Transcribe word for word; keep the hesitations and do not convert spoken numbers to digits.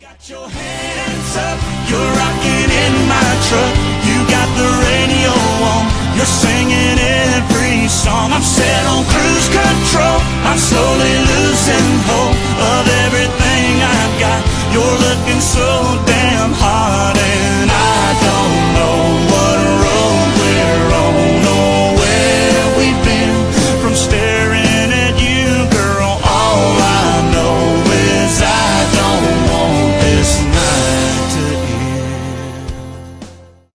Got your hands up, you're rocking in my truck. You got the radio on, you're singing every song.